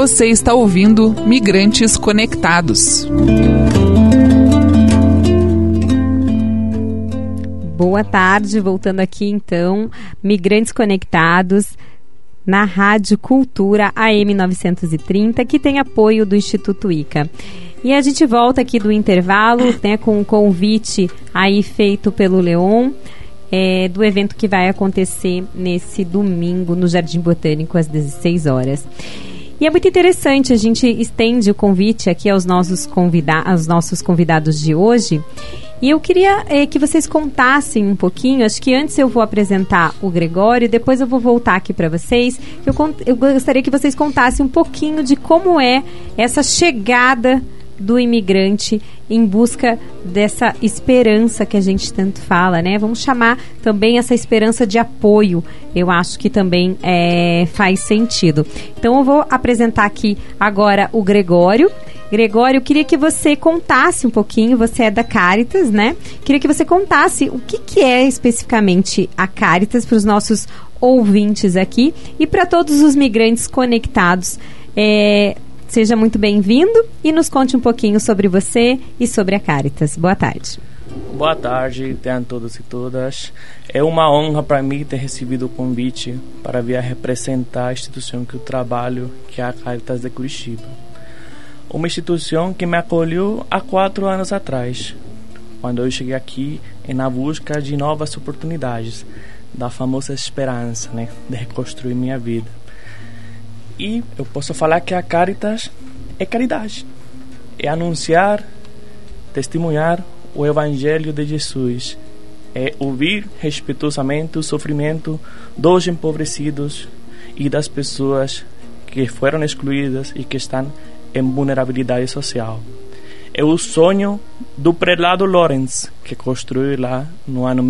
Você está ouvindo Migrantes Conectados. Boa tarde, voltando aqui então, Migrantes Conectados, na Rádio Cultura AM 930, que tem apoio do Instituto ICA. E a gente volta aqui do intervalo, né, com um convite aí feito pelo Leon, do evento que vai acontecer nesse domingo no Jardim Botânico às 16 horas. E é muito interessante, a gente estende o convite aqui aos nossos convidados de hoje. E eu queria que vocês contassem um pouquinho, acho que antes eu vou apresentar o Gregório, depois eu vou voltar aqui para vocês. Eu gostaria que vocês contassem um pouquinho de como é essa chegada do imigrante em busca dessa esperança que a gente tanto fala, né? Vamos chamar também essa esperança de apoio. Eu acho que também faz sentido. Então eu vou apresentar aqui agora o Gregório. Gregório, eu queria que você contasse um pouquinho, você é da Caritas, né? Queria que você contasse o que é especificamente a Caritas para os nossos ouvintes aqui e para todos os migrantes conectados. Seja muito bem-vindo e nos conte um pouquinho sobre você e sobre a Caritas. Boa tarde. Boa tarde, tenham todos e todas. É uma honra para mim ter recebido o convite para vir representar a instituição que eu trabalho, que é a Caritas de Curitiba. Uma instituição que me acolheu há 4 anos atrás, quando eu cheguei aqui na busca de novas oportunidades, da famosa esperança, né, de reconstruir minha vida. E eu posso falar que a Caritas é caridade, é anunciar, testemunhar o Evangelho de Jesus, é ouvir respeitosamente o sofrimento dos empobrecidos e das pessoas que foram excluídas e que estão em vulnerabilidade social. É o sonho do prelado Lawrence, que construiu lá no ano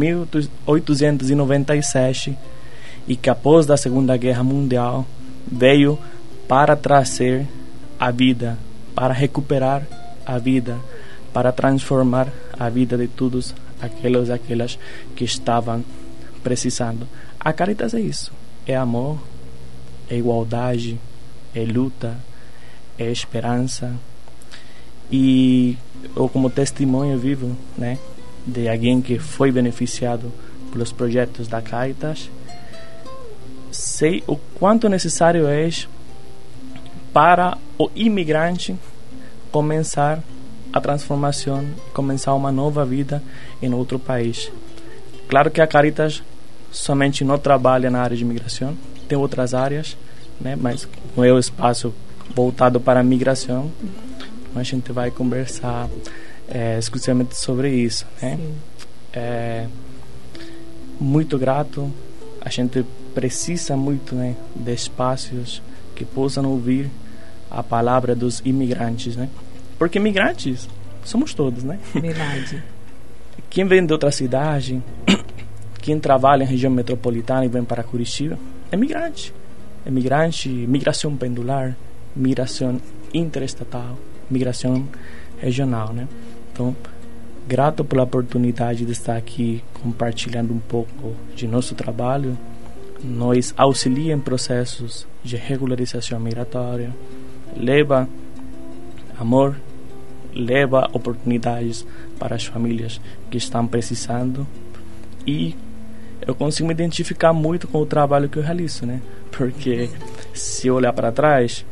1897 e que após a Segunda Guerra Mundial veio para trazer a vida, para recuperar a vida, para transformar a vida de todos aqueles e aquelas que estavam precisando. A Caritas é isso, é amor, é igualdade, é luta, é esperança. E eu, como testemunho vivo, né, de alguém que foi beneficiado pelos projetos da Caritas, sei o quanto necessário é para o imigrante começar a transformação, começar uma nova vida em outro país. Claro que a Caritas somente não trabalha na área de imigração, tem outras áreas, né, mas não é o espaço voltado para a migração. A gente vai conversar exclusivamente sobre isso, né? Muito grato. A gente precisa muito, né, de espaços que possam ouvir a palavra dos imigrantes, né? Porque imigrantes somos todos, né? Verdade. Quem vem de outra cidade, quem trabalha em região metropolitana e vem para Curitiba, é migrante. É migrante, migração pendular, migração interestatal, migração regional, né? Então, grato pela oportunidade de estar aqui compartilhando um pouco de nosso trabalho. Nós auxiliamos em processos de regularização migratória, leva amor, leva oportunidades para as famílias que estão precisando, e eu consigo me identificar muito com o trabalho que eu realizo, né? Porque se eu olhar para trás,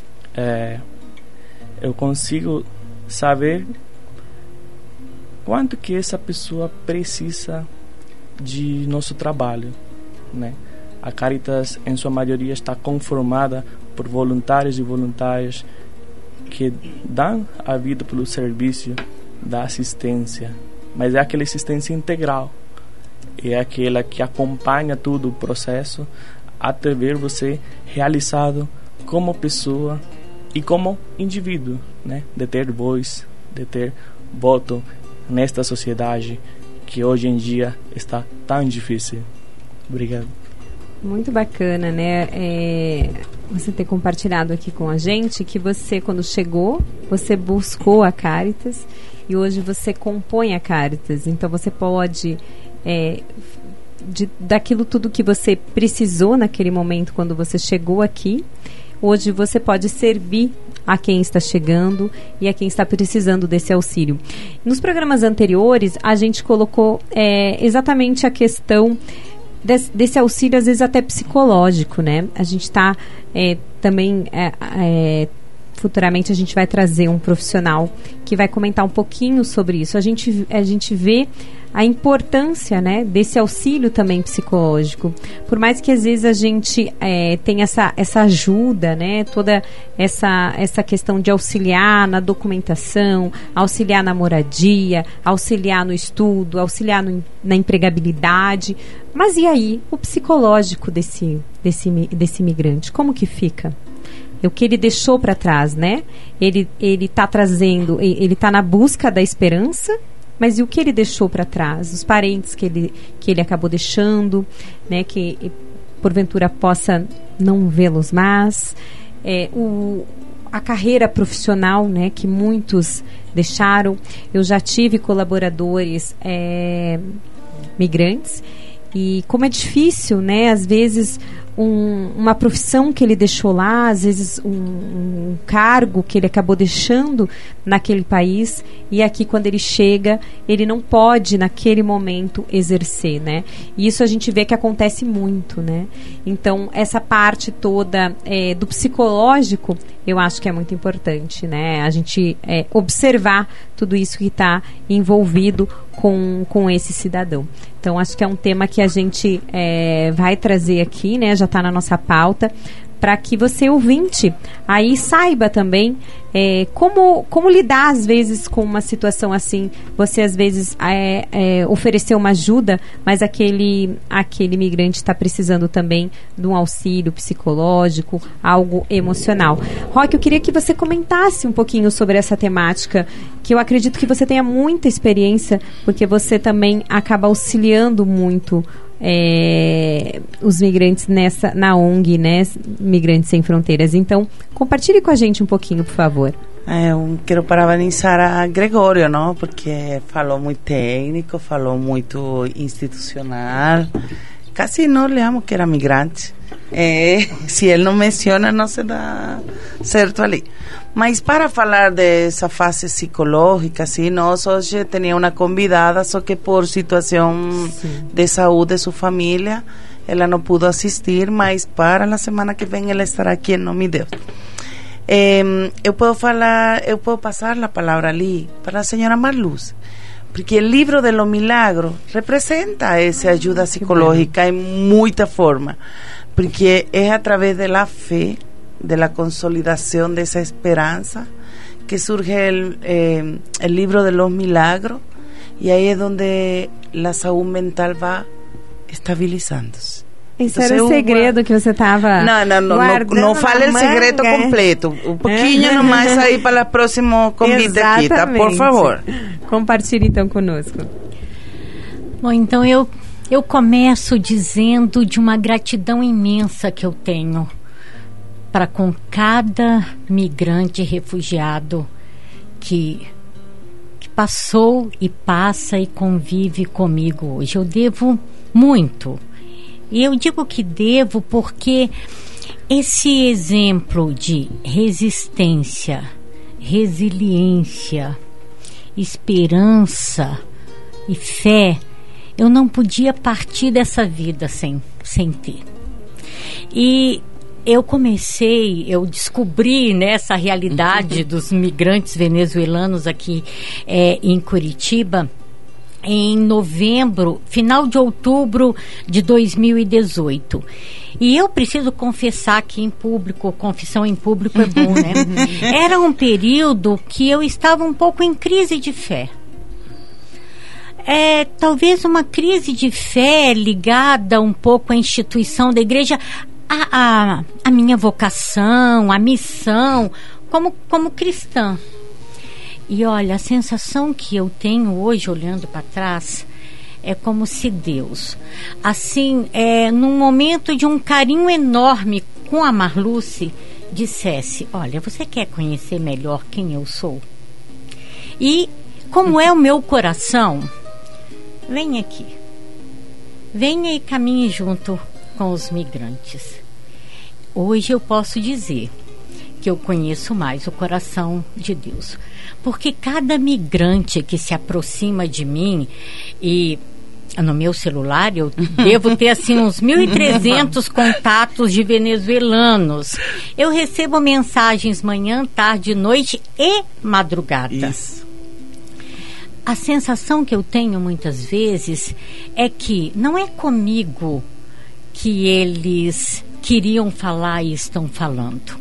eu consigo saber quanto que essa pessoa precisa de nosso trabalho, né? A Caritas, em sua maioria, está conformada por voluntários e voluntárias que dão a vida pelo serviço da assistência, mas é aquela assistência integral, é aquela que acompanha todo o processo até ver você realizado como pessoa e como indivíduo, né? De ter voz, de ter voto nesta sociedade que hoje em dia está tão difícil. Obrigado. Muito bacana, né? Você ter compartilhado aqui com a gente que você, quando chegou, você buscou a Caritas e hoje você compõe a Caritas. Então você pode, daquilo tudo que você precisou naquele momento quando você chegou aqui, hoje você pode servir a quem está chegando e a quem está precisando desse auxílio. Nos programas anteriores, a gente colocou exatamente a questão desse auxílio, às vezes até psicológico, né? A gente está também... futuramente a gente vai trazer um profissional que vai comentar um pouquinho sobre isso. A gente vê a importância, né, desse auxílio também psicológico. Por mais que às vezes a gente tenha essa ajuda, né, toda essa questão de auxiliar na documentação, auxiliar na moradia, auxiliar no estudo, auxiliar na empregabilidade. Mas e aí, o psicológico desse imigrante, como que fica? O que ele deixou para trás, né? Ele está trazendo, ele está na busca da esperança, mas e o que ele deixou para trás? Os parentes que ele acabou deixando, né? Que porventura possa não vê-los mais. A carreira profissional, né? Que muitos deixaram. Eu já tive colaboradores migrantes, e como é difícil, né? Às vezes uma profissão que ele deixou lá, às vezes um cargo que ele acabou deixando naquele país, e aqui quando ele chega, ele não pode naquele momento exercer, né? E isso a gente vê que acontece muito, né? Então, essa parte toda do psicológico, eu acho que é muito importante, né? A gente observar tudo isso que está envolvido com esse cidadão. Então, acho que é um tema que a gente vai trazer aqui, né? Já está na nossa pauta, para que você, ouvinte, aí saiba também como lidar, às vezes, com uma situação assim. Você, às vezes, ofereceu uma ajuda, mas aquele imigrante está precisando também de um auxílio psicológico, algo emocional. Roque, eu queria que você comentasse um pouquinho sobre essa temática, que eu acredito que você tenha muita experiência, porque você também acaba auxiliando muito os migrantes na ONG, né, Migrantes Sem Fronteiras. Então, compartilhe com a gente um pouquinho, por favor. Eu quero parabenizar a Gregório, não? Porque falou muito técnico, falou muito institucional. Casi não olhamos que era migrante. Se ele não menciona, não se dá certo ali. Mas para falar dessa fase psicológica, sim, nós hoje tinha uma convidada, só que por situação de saúde de sua família, ela não pôde assistir, mas para a semana que vem ela estará aqui em nome de Deus. Eu posso passar a palavra ali para a senhora Marluz, porque o livro de los milagros representa essa ajuda psicológica em muita forma, porque é através da fé, de la consolidación de esa esperanza, que surge el libro de los milagros, y ahí es donde la salud mental va estabilizándose. Esse era o segredo que você estava não fale o segredo completo, um pouquinho nomás aí para o próximo convite aqui, tá? Por favor. Compartilhe então conosco. Bom, então eu começo dizendo de uma gratidão imensa que eu tenho para com cada migrante refugiado que passou e passa e convive comigo hoje. Eu devo muito. E eu digo que devo porque esse exemplo de resistência, resiliência, esperança e fé, eu não podia partir dessa vida sem ter. E eu descobri nessa realidade dos migrantes venezuelanos aqui em Curitiba em novembro, final de outubro de 2018. E eu preciso confessar aqui em público, confissão em público é bom, né? Era um período que eu estava um pouco em crise de fé. Talvez uma crise de fé ligada um pouco à instituição da igreja, a minha vocação, a missão como cristã. E olha, a sensação que eu tenho hoje, olhando para trás, é como se Deus, assim, num momento de um carinho enorme com a Marluce, dissesse: olha, você quer conhecer melhor quem eu sou? E como é o meu coração, vem aqui. Venha e caminhe junto com os migrantes. Hoje eu posso dizer que eu conheço mais o coração de Deus, porque cada migrante que se aproxima de mim, e no meu celular eu devo ter assim uns 1.300 contatos de venezuelanos. Eu recebo mensagens manhã, tarde, noite e madrugada. Isso. A sensação que eu tenho muitas vezes é que não é comigo que eles queriam falar e estão falando.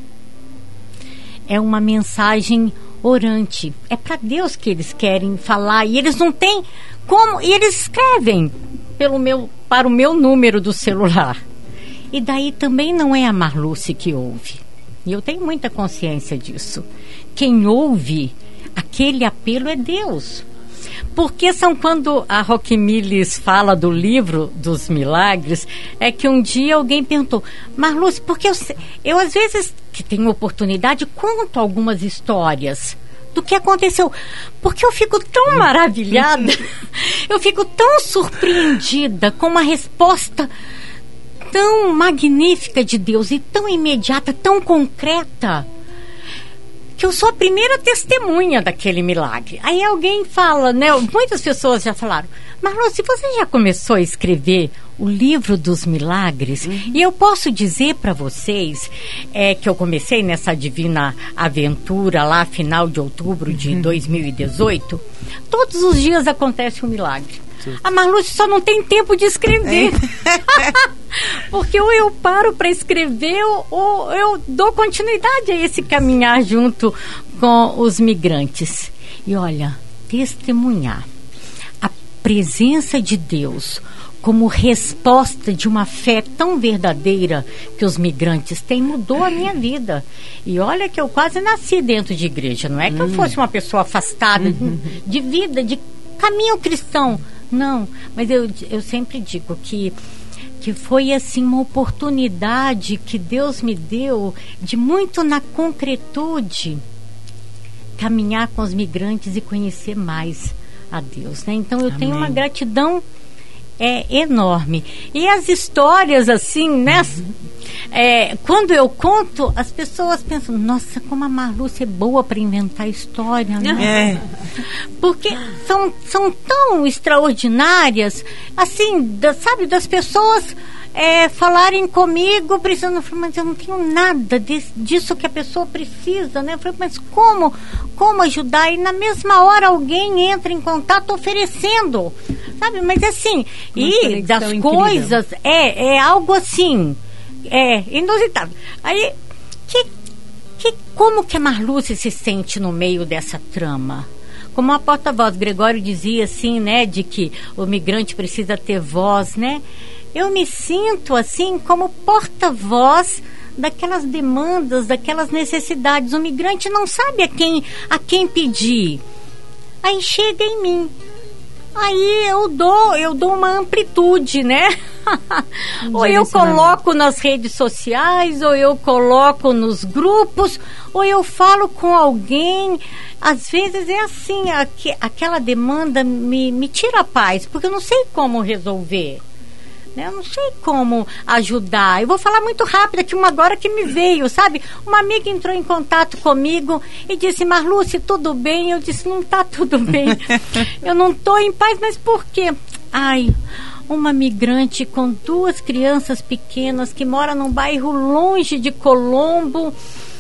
É uma mensagem orante. É para Deus que eles querem falar e eles não têm como. E eles escrevem para o meu número do celular. E daí também não é a Marluce que ouve. E eu tenho muita consciência disso. Quem ouve aquele apelo é Deus. Porque são quando a Roquemiles fala do livro dos milagres, é que um dia alguém perguntou, Marluce, porque eu às vezes, que tenho oportunidade, conto algumas histórias do que aconteceu, porque eu fico tão maravilhada, eu fico tão surpreendida com uma resposta tão magnífica de Deus e tão imediata, tão concreta, que eu sou a primeira testemunha daquele milagre. Aí alguém fala, né? Muitas pessoas já falaram, Marluce, você já começou a escrever o livro dos milagres? E eu posso dizer para vocês que eu comecei nessa divina aventura lá, final de outubro de 2018. Todos os dias acontece um milagre. A Marluce só não tem tempo de escrever. Porque ou eu paro para escrever ou eu dou continuidade a esse caminhar junto com os migrantes. E olha, testemunhar a presença de Deus como resposta de uma fé tão verdadeira que os migrantes têm, mudou a minha vida. E olha que eu quase nasci dentro de igreja. Não é que eu fosse uma pessoa afastada de vida, de caminho cristão. Não, mas eu sempre digo que foi assim uma oportunidade que Deus me deu de muito na concretude caminhar com os migrantes e conhecer mais a Deus, né? Então eu tenho uma gratidão enorme. E as histórias assim, né? Quando eu conto, as pessoas pensam, nossa, como a Marluce é boa para inventar história, né? Porque são tão extraordinárias, assim, sabe, das pessoas falarem comigo, precisando, mas eu não tenho nada disso que a pessoa precisa, né? Eu falei, mas como ajudar? E na mesma hora alguém entra em contato oferecendo, sabe? Mas assim, e das incrível. Coisas, é algo assim, inusitado. Aí, como que a Marluce se sente no meio dessa trama? Como a porta-voz, Gregório dizia assim, né, de que o migrante precisa ter voz, né? Eu me sinto assim como porta-voz daquelas demandas, daquelas necessidades. O migrante não sabe a quem pedir. Aí chega em mim. Aí eu dou uma amplitude, né? Ou eu coloco nas redes sociais, ou eu coloco nos grupos, ou eu falo com alguém. Às vezes é assim, aquela demanda me tira a paz, porque eu não sei como resolver. Eu não sei como ajudar. Eu vou falar muito rápido aqui, uma agora que me veio, sabe? Uma amiga entrou em contato comigo e disse, Marluce, tudo bem? Eu disse, não está tudo bem. Eu não estou em paz, mas por quê? Uma migrante com 2 crianças pequenas que mora num bairro longe de Colombo.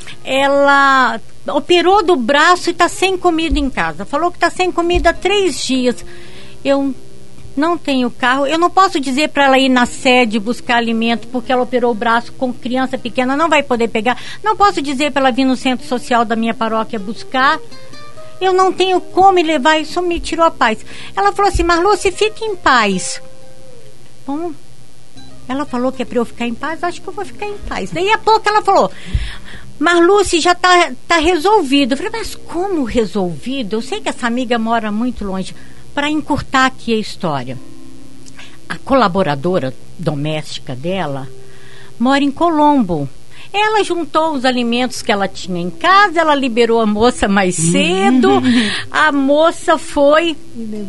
Ela operou do braço e está sem comida em casa. Falou que está sem comida há 3 dias. Eu não tenho carro, eu não posso dizer para ela ir na sede buscar alimento porque ela operou o braço com criança pequena, não vai poder pegar. Não posso dizer para ela vir no centro social da minha paróquia buscar. Eu não tenho como levar, isso me tirou a paz. Ela falou assim, Marluce, fique em paz. Bom, ela falou que é para eu ficar em paz, acho que eu vou ficar em paz. Daí a pouco ela falou, Marluce, já tá resolvido. Eu falei, mas como resolvido? Eu sei que essa amiga mora muito longe. Para encurtar aqui a história, a colaboradora doméstica dela mora em Colombo. Ela juntou os alimentos que ela tinha em casa, ela liberou a moça mais cedo, a moça foi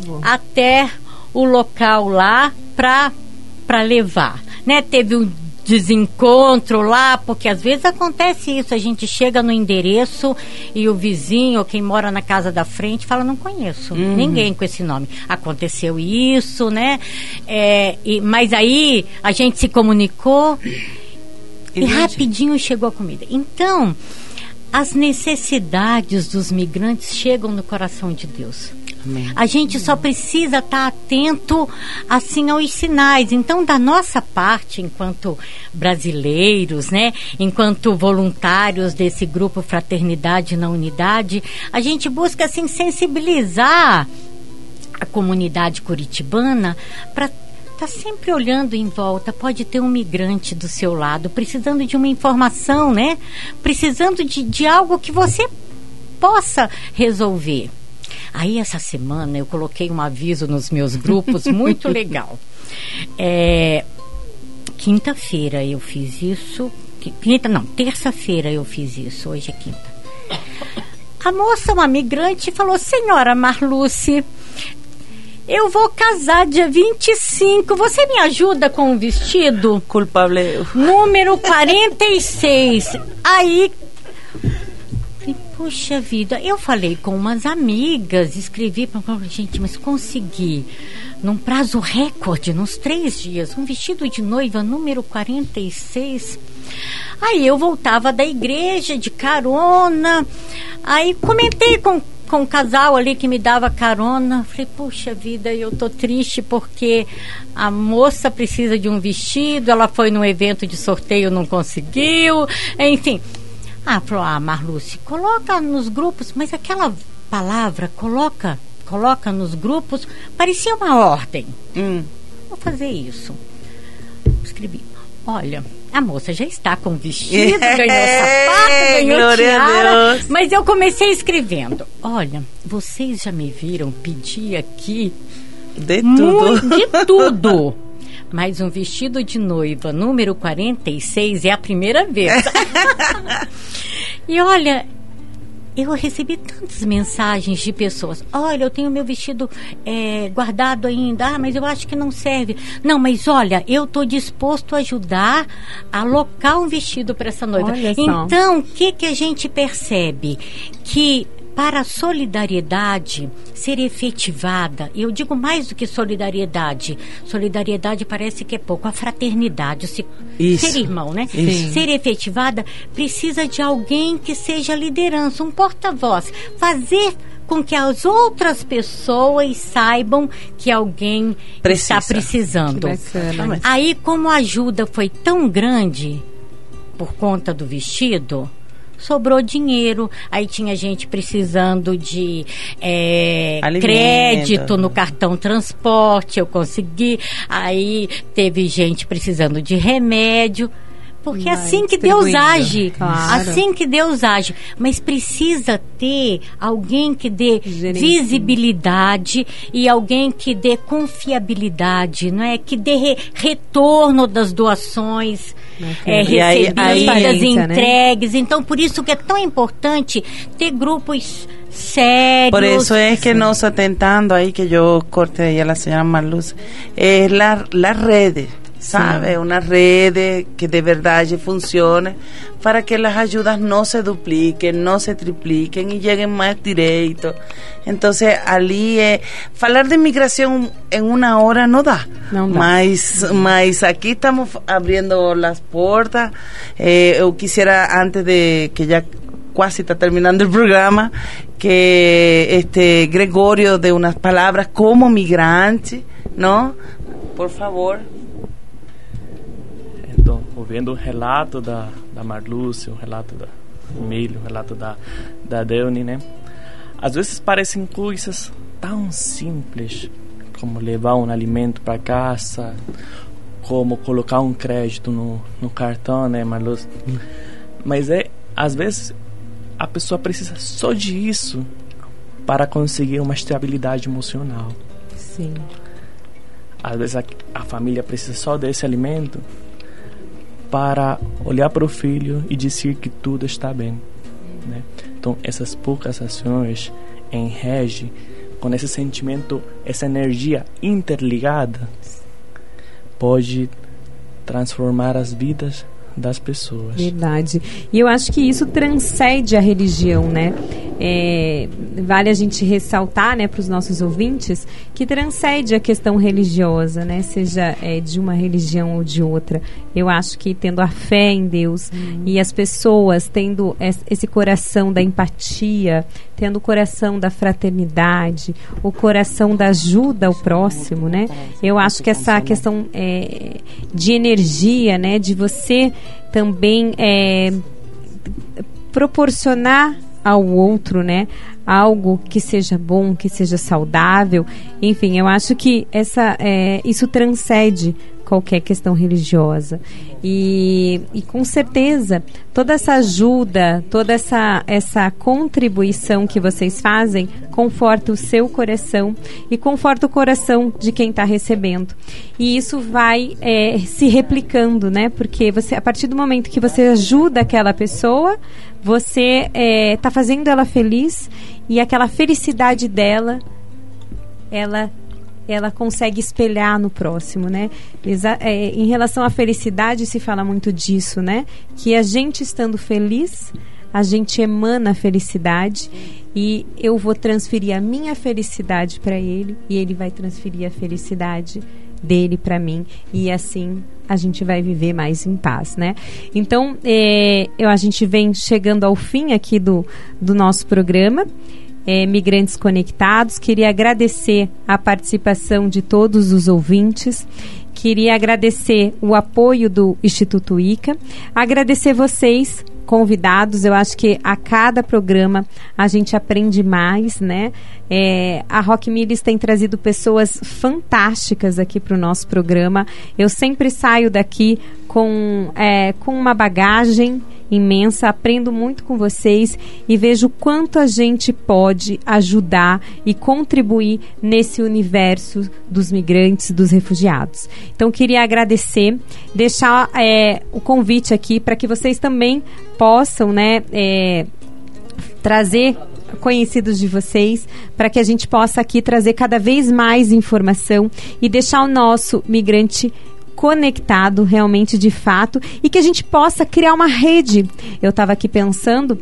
até o local lá para levar, né? Teve um desencontro lá, porque às vezes acontece isso, a gente chega no endereço e o vizinho ou quem mora na casa da frente fala, não conheço ninguém com esse nome. Aconteceu isso, né? Mas aí a gente se comunicou e rapidinho chegou a comida. Então, as necessidades dos migrantes chegam no coração de Deus. Amém. A gente só precisa estar atento assim aos sinais. Então, da nossa parte, enquanto brasileiros, né, enquanto voluntários desse grupo Fraternidade na Unidade, a gente busca assim sensibilizar a comunidade curitibana para estar sempre olhando em volta. Pode ter um migrante do seu lado, precisando de uma informação, né? Precisando de algo que você possa resolver. Aí, essa semana, eu coloquei um aviso nos meus grupos, muito legal. Quinta-feira eu fiz isso. Terça-feira eu fiz isso. Hoje é quinta. A moça, uma migrante, falou, senhora Marluce, eu vou casar dia 25. Você me ajuda com o vestido? Culpable. Número 46. Aí... Puxa vida, eu falei com umas amigas, escrevi para gente, mas consegui, num prazo recorde, nos 3 dias, um vestido de noiva número 46. Aí eu voltava da igreja de carona, aí comentei com um casal ali que me dava carona, falei, puxa vida, eu tô triste porque a moça precisa de um vestido, ela foi num evento de sorteio, não conseguiu, enfim... falou, Marluce, coloca nos grupos, mas aquela palavra, coloca nos grupos, parecia uma ordem. Vou fazer isso. Escrevi, olha, a moça já está com vestido, ganhou sapato, ganhou tiara, mas eu comecei escrevendo, olha, vocês já me viram pedir aqui de tudo. Mas um vestido de noiva número 46 é a primeira vez. E olha, eu recebi tantas mensagens de pessoas. Olha, eu tenho meu vestido guardado ainda. Mas eu acho que não serve. Não, mas olha, eu estou disposto a ajudar a alocar um vestido para essa noiva. Então, o que a gente percebe? Que... para a solidariedade ser efetivada, eu digo mais do que solidariedade parece que é pouco, a fraternidade, ser irmão, né? Isso. Ser efetivada, precisa de alguém que seja liderança, um porta-voz, fazer com que as outras pessoas saibam que alguém está precisando. Aí, como a ajuda foi tão grande por conta do vestido, sobrou dinheiro, aí tinha gente precisando de crédito no cartão transporte, eu consegui, aí teve gente precisando de remédio, porque é assim que Deus age, assim que Deus age, mas precisa ter alguém que dê visibilidade e alguém que dê confiabilidade, não é? Que dê retorno das doações recebidas, entregues, né? Então por isso que é tão importante ter grupos sérios. Por eso es que nos atentando ahí, que yo corte ahí a la señora Marluce, es las redes, ¿sabe? Una red que de verdad funcione para que las ayudas no se dupliquen, no se tripliquen y lleguen más directo. Entonces, ali falar de migración en una hora no da. Mas aquí estamos abriendo las puertas. Eu quisiera, antes de que ya casi está terminando el programa, que Gregorio dê unas palabras como migrante, ¿no? Por favor. Então, ouvindo o relato da Marluce, o relato da Emílio, o relato da Deuni, né? Às vezes parecem coisas tão simples, como levar um alimento para casa, como colocar um crédito no cartão, né, Marluce? Mas às vezes a pessoa precisa só disso para conseguir uma estabilidade emocional. Sim. Às vezes a família precisa só desse alimento para olhar para o filho e dizer que tudo está bem, né? Então, essas poucas ações em rede, com esse sentimento, essa energia interligada, pode transformar as vidas das pessoas. Verdade. E eu acho que isso transcende a religião, né? Vale a gente ressaltar, né, para os nossos ouvintes, que transcende a questão religiosa, né? Seja de uma religião ou de outra. Eu acho que tendo a fé em Deus e as pessoas tendo esse coração da empatia, tendo o coração da fraternidade, o coração da ajuda ao próximo, né? Eu acho que essa questão de energia, né, de você também proporcionar ao outro, né, algo que seja bom, que seja saudável, enfim, eu acho que isso transcende qualquer questão religiosa e com certeza toda essa ajuda, toda essa contribuição que vocês fazem conforta o seu coração e conforta o coração de quem está recebendo, e isso vai se replicando, né? Porque você, a partir do momento que você ajuda aquela pessoa, você está fazendo ela feliz, e aquela felicidade dela, ela consegue espelhar no próximo, né? Em relação à felicidade, se fala muito disso, né? Que a gente estando feliz, a gente emana a felicidade, e eu vou transferir a minha felicidade para ele, e ele vai transferir a felicidade dele para mim, e assim a gente vai viver mais em paz, né? Então, a gente vem chegando ao fim aqui do nosso programa, Migrantes Conectados. Queria agradecer a participação de todos os ouvintes, queria agradecer o apoio do Instituto ICA, agradecer vocês, convidados. Eu acho que a cada programa a gente aprende mais, né? A Rock Millis tem trazido pessoas fantásticas aqui para o nosso programa. Eu sempre saio daqui com uma bagagem imensa, aprendo muito com vocês e vejo quanto a gente pode ajudar e contribuir nesse universo dos migrantes, dos refugiados. Então, queria agradecer, deixar o convite aqui para que vocês também possam, né, trazer conhecidos de vocês, para que a gente possa aqui trazer cada vez mais informação e deixar o nosso migrante conectado realmente, de fato, e que a gente possa criar uma rede. Eu estava aqui pensando,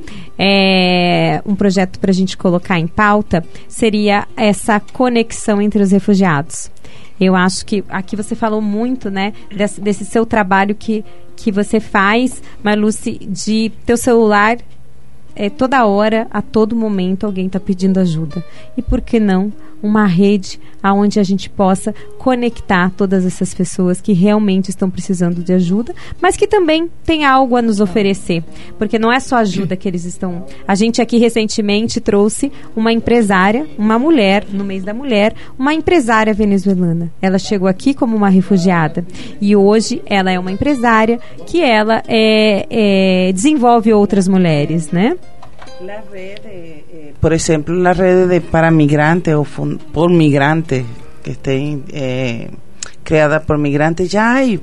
um projeto para a gente colocar em pauta seria essa conexão entre os refugiados. Eu acho que aqui você falou muito, né, desse seu trabalho que você faz, Marluce, de teu celular, toda hora, a todo momento, alguém está pedindo ajuda. E por que não uma rede onde a gente possa conectar todas essas pessoas que realmente estão precisando de ajuda, mas que também tem algo a nos oferecer, porque não é só ajuda que eles estão... A gente aqui recentemente trouxe uma empresária, uma mulher, no mês da mulher, uma empresária venezuelana. Ela chegou aqui como uma refugiada e hoje ela é uma empresária que ela desenvolve outras mulheres, né? La red, por ejemplo, la red de para migrantes o por migrantes que estén creada por migrantes, ya hay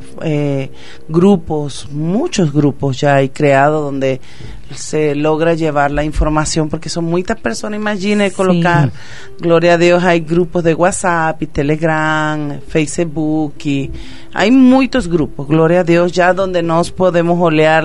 grupos, muchos grupos ya hay creados donde se logra llevar la información, porque son muchas personas, imagine colocar, gloria a Dios, hay grupos de WhatsApp y Telegram, Facebook, y hay muchos grupos, gloria a Dios, ya donde nos podemos olear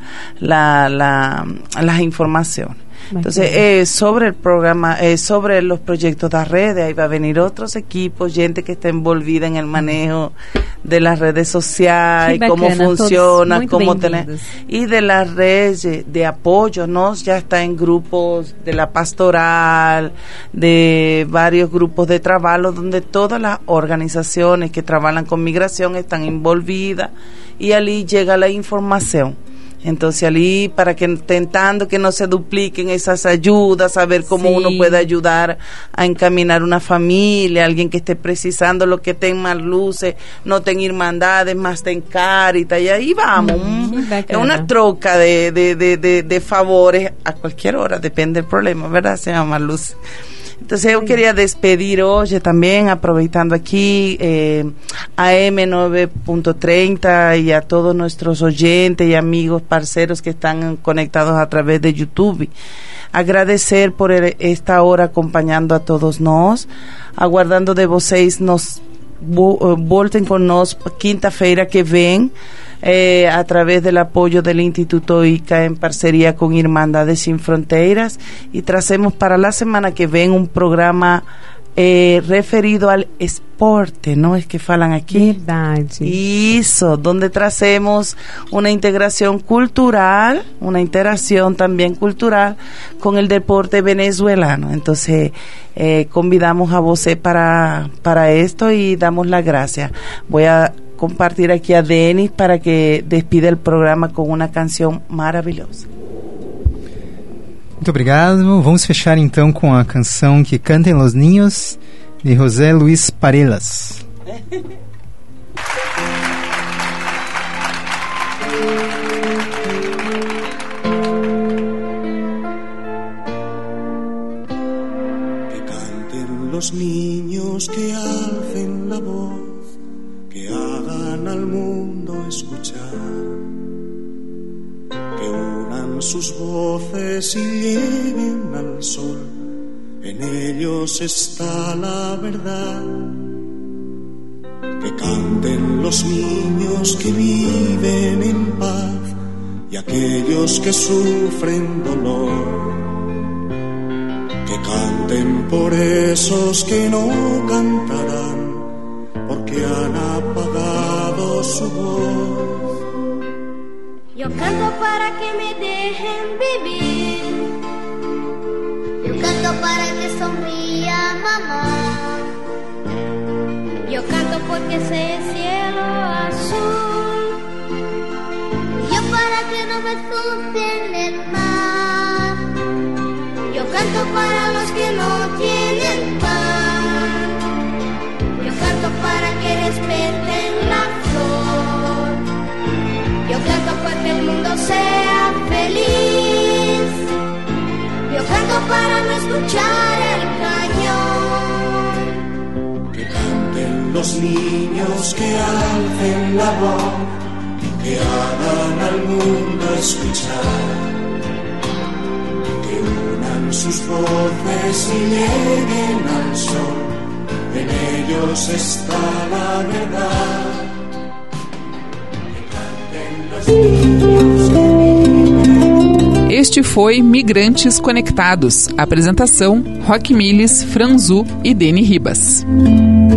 las informaciones. Entonces, sobre el programa, sobre los proyectos de redes, ahí va a venir otros equipos, gente que está envolvida en el manejo de las redes sociales, cómo funciona, cómo tener, y de las redes de apoyo, ¿no? Ya está en grupos de la pastoral, de varios grupos de trabajo, donde todas las organizaciones que trabajan con migración están envolvidas, y allí llega la información. Entonces allí, para que intentando que no se dupliquen esas ayudas, saber cómo uno puede ayudar a encaminar una familia, alguien que esté precisando, lo que ten más luces, no ten hermandades, más ten Caritas, y ahí vamos, es una troca de favores a cualquier hora, depende del problema, ¿verdad? Se llama Luz. Entonces yo quería despedir hoy también, aprovechando aquí AM 9.30 y a todos nuestros oyentes y amigos, parceros que están conectados a través de YouTube. Agradecer por esta hora acompañando a todos nos, aguardando de vocês nos voltem conosco quinta-feira que vem, através do apoio do Instituto ICA em parceria com Irmandades Sem Fronteiras, e trazemos para a semana que vem um programa referido ao esporte, não é que falam aqui? Verdade. Isso, onde trazemos uma integração cultural, uma interação também cultural com o deporte venezuelano. Então, convidamos a você para esto e damos as graças. Vou a compartir aqui a Denis para que despida o programa com uma canção maravilhosa. Muito obrigado. Vamos fechar então com a canção Que Cantem los Niños, de José Luis Parelas. Que canten los niños, que alcen la voz, que hagan al mundo escuchar, que unan sus voces y lleguen al sol, en ellos está la verdad. Que canten los niños que viven en paz y aquellos que sufren dolor. Que canten por esos que no cantarán, porque han apagado su voz. Yo canto para que me dejen vivir. Yo canto para que sonría mamá. Yo canto porque sé el cielo azul. Yo para que no me sufren el mar. Yo canto para los que no tienen pan. Yo canto para que respeten la flor. Yo canto para que el mundo sea feliz. Yo canto para no escuchar el cañón. Que canten los niños, que alcen la voz, que hagan al mundo escuchar, que unan sus voces y lleguen al sol, en ellos está la verdad. Este foi Migrantes Conectados. Apresentação: Roque Miles, Franzu e Deni Ribas.